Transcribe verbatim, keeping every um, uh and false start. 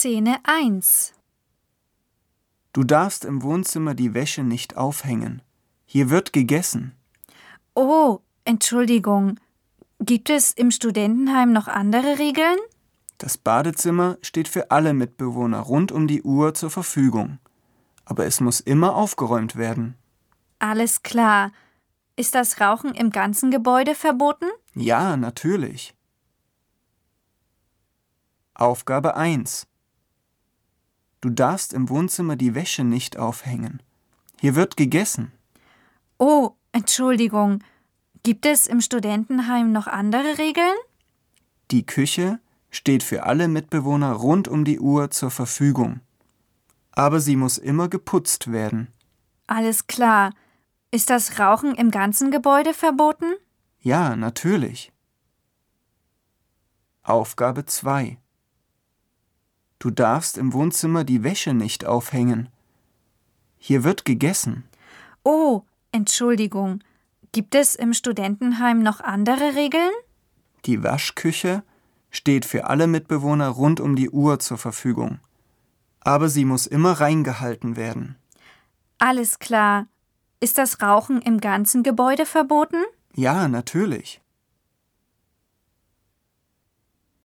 Szene eins. Du darfst im Wohnzimmer die Wäsche nicht aufhängen. Hier wird gegessen. Oh, Entschuldigung. Gibt es im Studentenheim noch andere Regeln? Das Badezimmer steht für alle Mitbewohner rund um die Uhr zur Verfügung. Aber es muss immer aufgeräumt werden. Alles klar. Ist das Rauchen im ganzen Gebäude verboten? Ja, natürlich. Aufgabe eins. Du darfst im Wohnzimmer die Wäsche nicht aufhängen. Hier wird gegessen. Oh, Entschuldigung. Gibt es im Studentenheim noch andere Regeln? Die Küche steht für alle Mitbewohner rund um die Uhr zur Verfügung. Aber sie muss immer geputzt werden. Alles klar. Ist das Rauchen im ganzen Gebäude verboten? Ja, natürlich. Aufgabe zwei. Du darfst im Wohnzimmer die Wäsche nicht aufhängen. Hier wird gegessen. Oh, Entschuldigung. Gibt es im Studentenheim noch andere Regeln? Die Waschküche steht für alle Mitbewohner rund um die Uhr zur Verfügung. Aber sie muss immer reingehalten werden. Alles klar. Ist das Rauchen im ganzen Gebäude verboten? Ja, natürlich.